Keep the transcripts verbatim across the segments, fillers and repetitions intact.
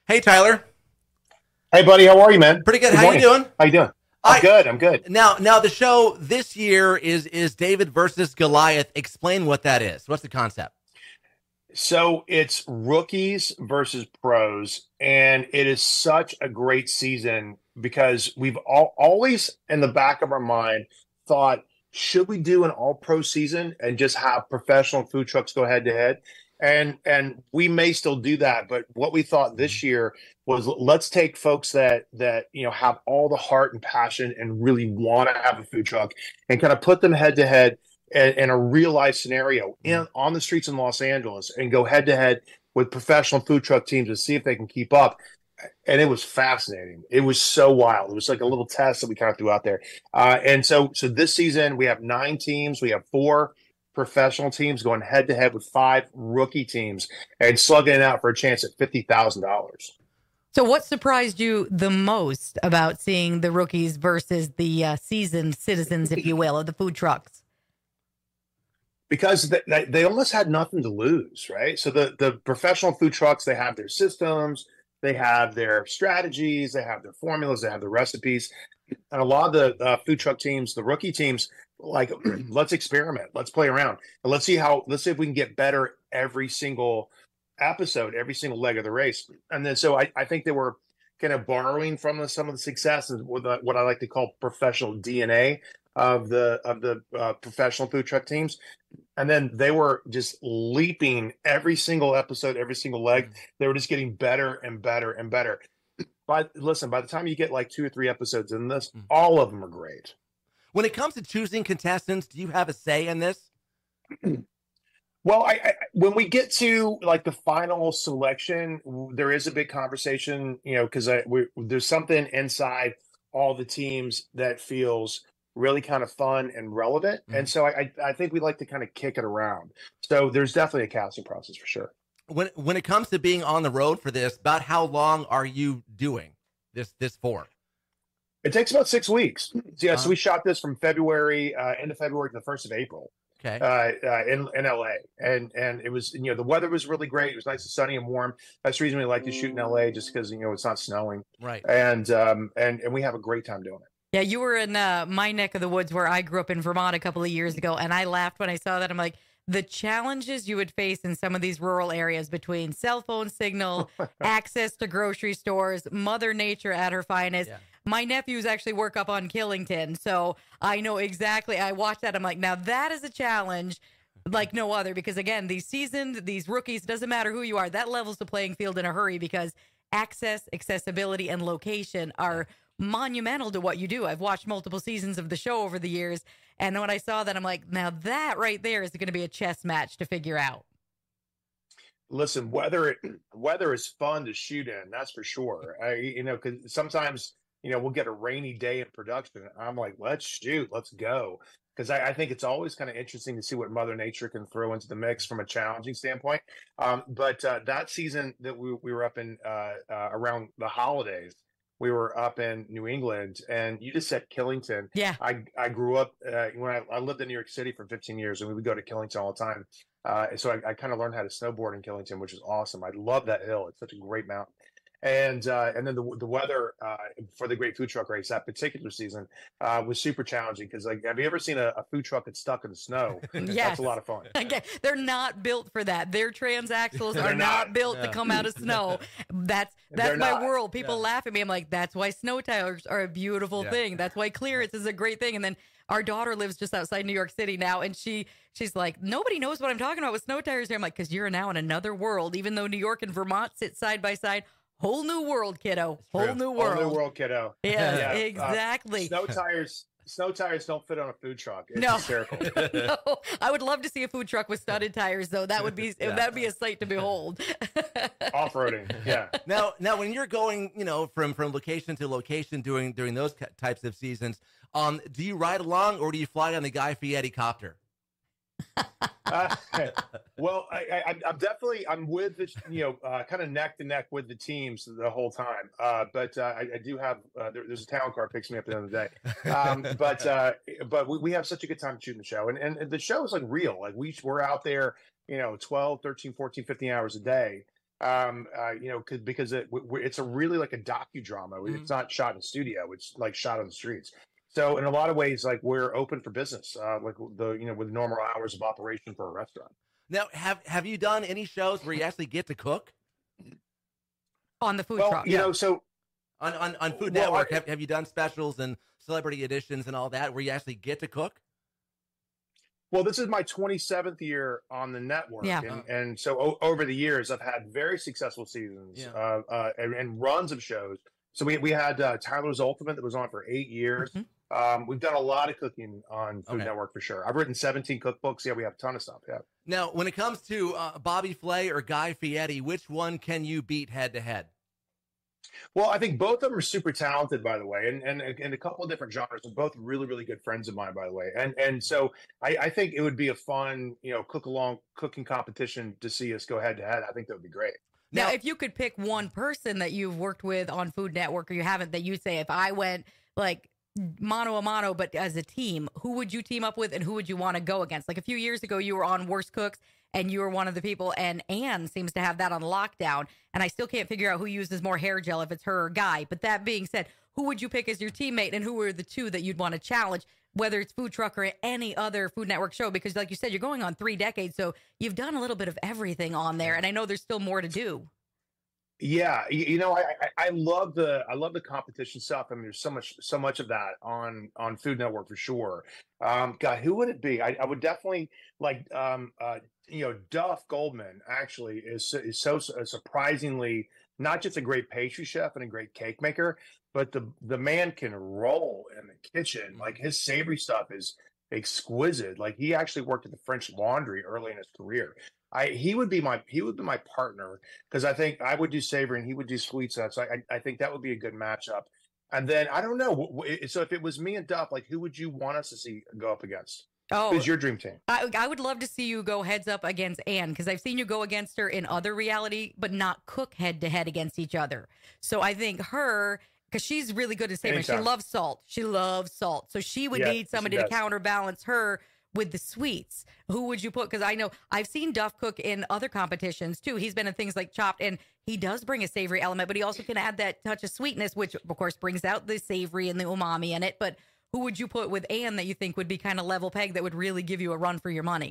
Hey, Tyler. Hey, buddy, how are you, man? Pretty good. Good How morning. you doing? How you doing? I'm I good. I'm good. now now the show this year is is David versus Goliath. Explain what that is. What's the concept? So it's rookies versus pros, and it is such a great season because we've all, always in the back of our mind thought, should we do an all-pro season and just have professional food trucks go head to head? And and we may still do that, but what we thought this year was let's take folks that that you know have all the heart and passion and really want to have a food truck and kind of put them head to head in, in a real life scenario in on the streets in Los Angeles and go head to head with professional food truck teams and see if they can keep up. And it was fascinating. It was so wild. It was like a little test that we kind of threw out there. Uh, and so, so this season we have nine teams. We have four professional teams going head to head with five rookie teams and slugging it out for a chance at fifty thousand dollars. So what surprised you the most about seeing the rookies versus the uh, seasoned citizens, if you will, of the food trucks? Because they, they almost had nothing to lose, right? So the, the professional food trucks, they have their systems, they have their strategies, they have their formulas, they have the recipes. And a lot of the uh, food truck teams, the rookie teams, like, let's experiment, let's play around, and let's see how, let's see if we can get better every single episode, every single leg of the race. And then, so I, I think they were kind of borrowing from the, some of the successes with the, what I like to call professional D N A of the of the uh, professional food truck teams. And then they were just leaping every single episode, every single leg. They were just getting better and better and better. But listen, by the time you get like two or three episodes in this, all of them are great. When it comes to choosing contestants, do you have a say in this? Well, I, I when we get to like the final selection, there is a big conversation, you know, because I we, there's something inside all the teams that feels really kind of fun and relevant, mm-hmm. and so I I think we like to kind of kick it around. So there's definitely a casting process for sure. When when it comes to being on the road for this, about how long are you doing this this for? It takes about six weeks. So, yeah, uh-huh. so we shot this from February, uh, end of February to the first of April. Okay. Uh, uh, in in L A, and and it was, you know, the weather was really great. It was nice and sunny and warm. That's the reason we like to shoot in L A, just because, you know, it's not snowing. Right. And um and and we have a great time doing it. Yeah, you were in uh, my neck of the woods where I grew up in Vermont a couple of years ago, and I laughed when I saw that. I'm like, the challenges you would face in some of these rural areas between cell phone signal, access to grocery stores, Mother Nature at her finest. Yeah. My nephews actually work up on Killington, so I know exactly. I watched that. I'm like, now that is a challenge like no other, because, again, these seasoned, these rookies, doesn't matter who you are, that levels the playing field in a hurry, because access, accessibility, and location are monumental to what you do. I've watched multiple seasons of the show over the years, and when I saw that, I'm like, now that right there is going to be a chess match to figure out. Listen, weather it weather is fun to shoot in, that's for sure. I, you know, because sometimes, you know, we'll get a rainy day in production. I'm like, let's shoot, let's go. Because I, I think it's always kind of interesting to see what Mother Nature can throw into the mix from a challenging standpoint. Um, but uh, that season that we, we were up in uh, uh, around the holidays, we were up in New England, and you just said Killington. Yeah. I, I grew up, uh, when I, I lived in New York City for fifteen years, and we would go to Killington all the time. Uh, so I, I kind of learned how to snowboard in Killington, which is awesome. I love that hill. It's such a great mountain. And uh, and then the the weather uh, for the Great Food Truck Race that particular season uh, was super challenging, because, like, have you ever seen a, a food truck that's stuck in the snow? Yes. That's a lot of fun. Okay. They're not built for that. Their transaxles are not, not built no. to come out of snow. That's that's They're my not. world. People Yeah. laugh at me. I'm like, that's why snow tires are a beautiful Yeah. thing. That's why clearance is a great thing. And then our daughter lives just outside New York City now, and she she's like, nobody knows what I'm talking about with snow tires here. I'm like, because you're now in another world. Even though New York and Vermont sit side by side, whole new world, kiddo. Whole true. new world. Whole new world, kiddo. Yeah, Yeah, uh, exactly. Snow tires. Snow tires don't fit on a food truck. It's No. hysterical. No, I would love to see a food truck with studded tires, though. That would be Yeah. that would be a sight to behold. Off-roading, yeah. Now, now, when you're going, you know, from from location to location during during those ki- types of seasons, um, do you ride along, or do you fly on the Guy Fieri copter? Uh, well, I, I, I'm definitely I'm with the, you know, uh, kind of neck to neck with the teams the whole time. Uh, but uh, I, I do have uh, there, there's a talent car picks me up at the end of the day. Um, but uh, but we, we have such a good time shooting the show, and and the show is like real. Like we we're out there, you know, twelve, thirteen, fourteen, fifteen hours a day. Um, uh, you know, cause, because it, w- it's a really like a docudrama. Mhm. It's not shot in a studio. It's like shot on the streets. So in a lot of ways, like we're open for business, uh, like the, you know, with normal hours of operation for a restaurant. Now, have have you done any shows where you actually get to cook On the food Well, truck. you Yeah. know, so on on, on Food Well, Network? I- have have you done specials and celebrity editions and all that where you actually get to cook? Well, this is my twenty-seventh year on the network, Yeah. and and so o- over the years, I've had very successful seasons Yeah. uh, uh, and, and runs of shows. So we we had uh, Tyler's Ultimate that was on for eight years. Mhm. Um, we've done a lot of cooking on Food Okay. Network for sure. I've written seventeen cookbooks. Yeah, we have a ton of stuff. Yeah. Now, when it comes to uh, Bobby Flay or Guy Fieri, which one can you beat head to head? Well, I think both of them are super talented, by the way, and and in a couple of different genres. And both really, really good friends of mine, by the way. And and so I, I think it would be a fun, you know, cook along cooking competition to see us go head to head. I think that would be great. Now, Now- if you could pick one person that you've worked with on Food Network or you haven't, that you'd say, if I went like mano a mano, but as a team, who would you team up with and who would you want to go against? Like a few years ago, you were on Worst Cooks and you were one of the people, and Anne seems to have that on lockdown. And I still can't figure out who uses more hair gel, if it's her or Guy. But that being said, who would you pick as your teammate and who are the two that you'd want to challenge, whether it's Food Truck or any other Food Network show? Because like you said, you're going on three decades, so you've done a little bit of everything on there. And I know there's still more to do. Yeah, you, you know, I, I I love the I love the competition stuff. I mean, there's so much so much of that on on Food Network for sure. Um, God, who would it be? I, I would definitely like um uh you know Duff Goldman actually is is so surprisingly not just a great pastry chef and a great cake maker, but the the man can roll in the kitchen. Like his savory stuff is exquisite. Like he actually worked at the French Laundry early in his career. I he would be my he would be my partner because I think I would do savory and he would do sweet stuff. So I I think that would be a good matchup. And then I don't know. w- w- So if it was me and Duff, like who would you want us to see go up against? Oh, Who's your dream team? I, I would love to see you go heads up against Anne, because I've seen you go against her in other reality, but not cook head to head against each other. So I think her, because she's really good at savory. She Anytime. loves salt. She loves salt. So she would Yeah, need she somebody to does. counterbalance her with the sweets. Who would you put? Because I know I've seen Duff cook in other competitions too. He's been in things like Chopped, and he does bring a savory element, but he also can add that touch of sweetness, which of course brings out the savory and the umami in it. But who would you put with Anne that you think would be kind of level peg that would really give you a run for your money?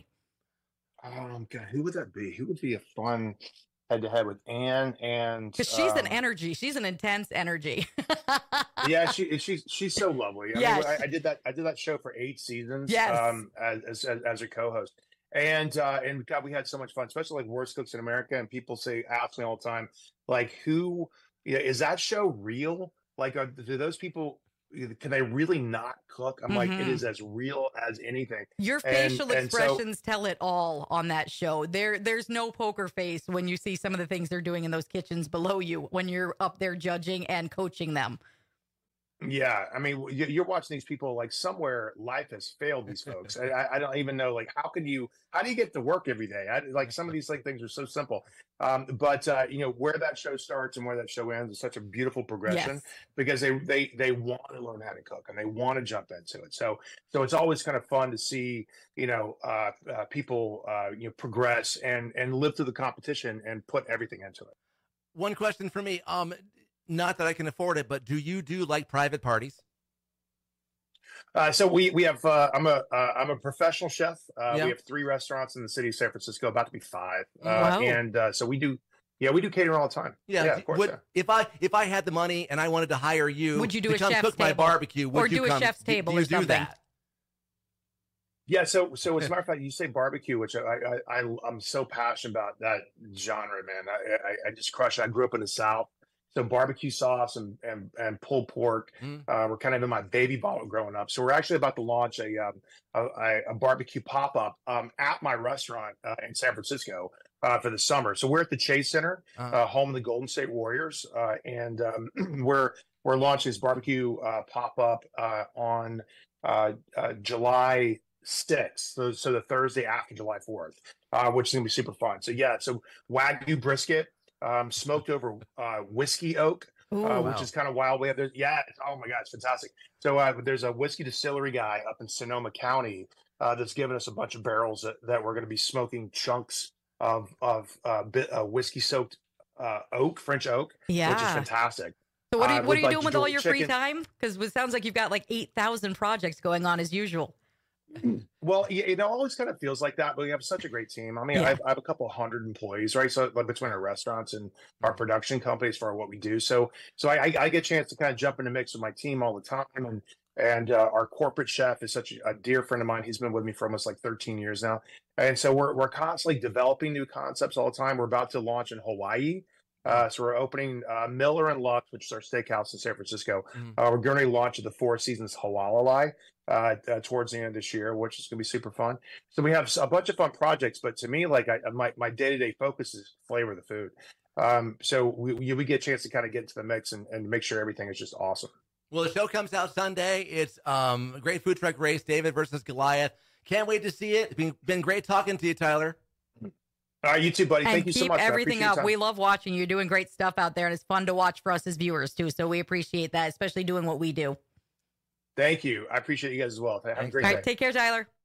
Um, God, who would that be? Who would be a fun head to head with Anne and? Because she's an um, energy. She's an intense energy. yeah, she she's she's so lovely. I Yes. mean, I, I did that I did that show for eight seasons. Yes. Um, as as, as a co-host, and uh, and God, we had so much fun, especially like Worst Cooks in America. And people say, ask me all the time, like, who, yeah, is that show real? Like, are, do those people? Can they really not cook? I'm like, it Mhm. is as real as anything. Your And- facial and so- expressions tell it all on that show. There, there's no poker face when you see some of the things they're doing in those kitchens below you when you're up there judging and coaching them. Yeah, I mean, you- you're watching these people like somewhere life has failed these folks. I, I- I don't even know, like, how can you, how do you get to work every day? I, like some of these like things are so simple, um, but uh, you know where that show starts and where that show ends is such a beautiful progression Yes. because they they they want to learn how to cook and they want to jump into it. So so it's always kind of fun to see you know uh, uh, people uh, you know progress and and live through the competition and put everything into it. One question for me. Um, not that I can afford it, but do you do like private parties? Uh, so we we have uh, I'm a uh, I'm a professional chef. Uh, Yeah. We have three restaurants in the city of San Francisco, about to be five, uh, Wow. and uh, so we do yeah we do catering all the time. Yeah. yeah, of course. would, yeah. if I if I had the money and I wanted to hire you, Would you do to a come chef's cook my table? barbecue? Would Or you do a come, chef's do- table do or you do something? that? Yeah, so so as a matter of fact, you say barbecue, which I, I, I I'm so passionate about that genre, man. I, I I just crush it. I grew up in the South, so barbecue sauce and and, and pulled pork Mm. uh, were kind of in my baby bottle growing up. So we're actually about to launch a um, a, a barbecue pop up um, at my restaurant uh, in San Francisco uh, for the summer. So we're at the Chase Center, Uh-huh. uh, home of the Golden State Warriors, uh, and um, we're we're launching this barbecue uh, pop up uh, on uh, uh, July sixth, so, so the Thursday after July fourth, uh, which is gonna be super fun. So yeah, so Wagyu brisket, um, smoked over uh, whiskey oak, Ooh, uh, wow. which is kind of wild. We have, there's, yeah, it's, oh my god, it's fantastic. So uh, there's a whiskey distillery guy up in Sonoma County uh, that's given us a bunch of barrels that, that we're going to be smoking chunks of of uh, bit, uh, whiskey soaked uh, oak, French oak, Yeah. which is fantastic. So what are you, Uh, what are with, you like, doing with all grilled your free chicken. time? Because it sounds like you've got like eight thousand projects going on as usual. Well, y- it always kind of feels like that, but we have such a great team. I mean, Yeah. I, have, I have a couple hundred employees, right? So like between our restaurants and our production companies for what we do. So, so I, I I get a chance to kind of jump in the mix with my team all the time. And, and uh, our corporate chef is such a, a dear friend of mine. He's been with me for almost like thirteen years now. And so we're, we're constantly developing new concepts all the time. We're about to launch in Hawaii. Uh, so we're opening uh, Miller and Lux, which is our steakhouse in San Francisco. Mhm. Uh, we're going to launch the Four Seasons Hawaii uh, uh, towards the end of this year, which is going to be super fun. So we have a bunch of fun projects, but to me, like I, my my day to day focus is flavor of the food. Um, so we we we get a chance to kind of get into the mix and, and make sure everything is just awesome. Well, the show comes out Sunday. It's um, a great food truck race, David versus Goliath. Can't wait to see it. It's been, been great talking to you, Tyler. All right, you too, buddy. And Thank you keep so much. I everything appreciate your up. time. We love watching you. You're doing great stuff out there, and it's fun to watch for us as viewers too. So we appreciate that, especially doing what we do. Thank you. I appreciate you guys as well. Have a Thanks. great All day. right, take care, Tyler.